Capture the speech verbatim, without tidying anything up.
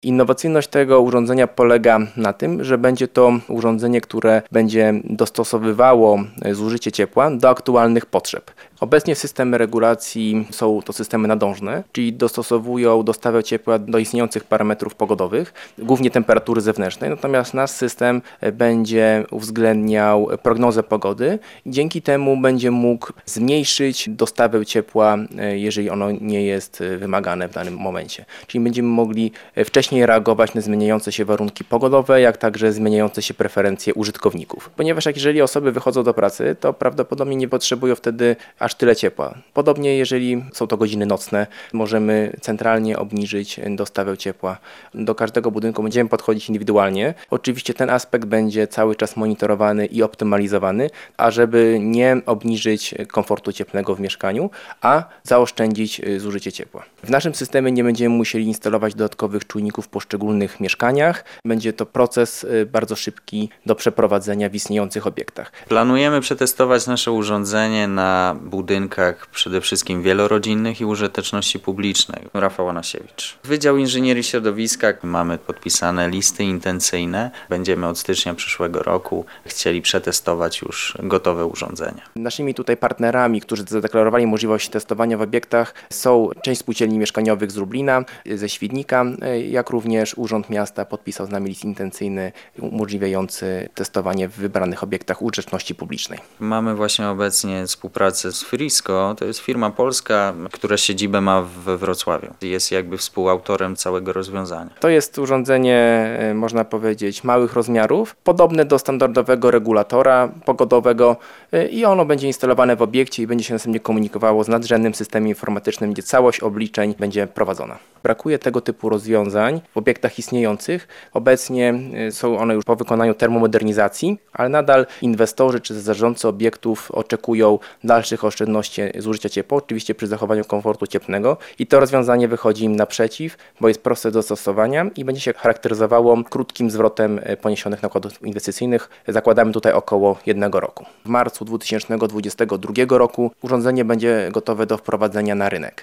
Innowacyjność tego urządzenia polega na tym, że będzie to urządzenie, które będzie dostosowywało zużycie ciepła do aktualnych potrzeb. Obecnie systemy regulacji są to systemy nadążne, czyli dostosowują dostawę ciepła do istniejących parametrów pogodowych, głównie temperatury zewnętrznej, natomiast nasz system będzie uwzględniał prognozę pogody i dzięki temu będzie mógł zmniejszyć dostawę ciepła, jeżeli ono nie jest wymagane w danym momencie. Czyli będziemy mogli wcześniej reagować na zmieniające się warunki pogodowe, jak także zmieniające się preferencje użytkowników. Ponieważ jak jeżeli osoby wychodzą do pracy, to prawdopodobnie nie potrzebują wtedy aż tyle ciepła. Podobnie jeżeli są to godziny nocne, możemy centralnie obniżyć dostawę ciepła. Do każdego budynku będziemy podchodzić indywidualnie. Oczywiście ten aspekt będzie cały czas monitorowany i optymalizowany, ażeby nie obniżyć komfortu cieplnego w mieszkaniu, a zaoszczędzić zużycie ciepła. W naszym systemie nie będziemy musieli instalować dodatkowych czujników w poszczególnych mieszkaniach. Będzie to proces bardzo szybki do przeprowadzenia w istniejących obiektach. Planujemy przetestować nasze urządzenie na budynkach przede wszystkim wielorodzinnych i użyteczności publicznej. Rafał Anasiewicz. Wydział Inżynierii Środowiska. Mamy podpisane listy intencyjne. Będziemy od stycznia przyszłego roku chcieli przetestować już gotowe urządzenia. Naszymi tutaj partnerami, którzy zadeklarowali możliwość testowania w obiektach, są część spółdzielni mieszkaniowych z Lublina, ze Świdnika, jak również Urząd Miasta podpisał z nami list intencyjny umożliwiający testowanie w wybranych obiektach użyteczności publicznej. Mamy właśnie obecnie współpracę z Frisco, to jest firma polska, która siedzibę ma we Wrocławiu. Jest jakby współautorem całego rozwiązania. To jest urządzenie, można powiedzieć, małych rozmiarów, podobne do standardowego regulatora pogodowego i ono będzie instalowane w obiekcie i będzie się następnie komunikowało z nadrzędnym systemem informatycznym, gdzie całość obliczeń będzie prowadzona. Brakuje tego typu rozwiązań w obiektach istniejących. Obecnie są one już po wykonaniu termomodernizacji, ale nadal inwestorzy czy zarządcy obiektów oczekują dalszych oszczędności zużycia ciepła, oczywiście przy zachowaniu komfortu cieplnego i to rozwiązanie wychodzi im naprzeciw, bo jest proste do zastosowania i będzie się charakteryzowało krótkim zwrotem poniesionych nakładów inwestycyjnych. Zakładamy tutaj około jednego roku. W marcu dwa tysiące dwudziestego drugiego roku urządzenie będzie gotowe do wprowadzenia na rynek.